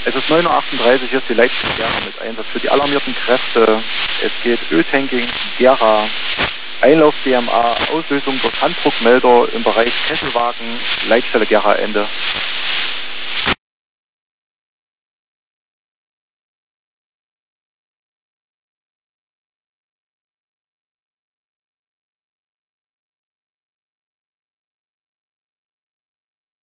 Es ist 9:38 Uhr, hier ist die Leitstelle Gera mit Einsatz für die alarmierten Kräfte. Es geht Öltanking, Gera, Einlauf BMA, Auslösung durch Handdruckmelder im Bereich Kesselwagen, Leitstelle Gera Ende.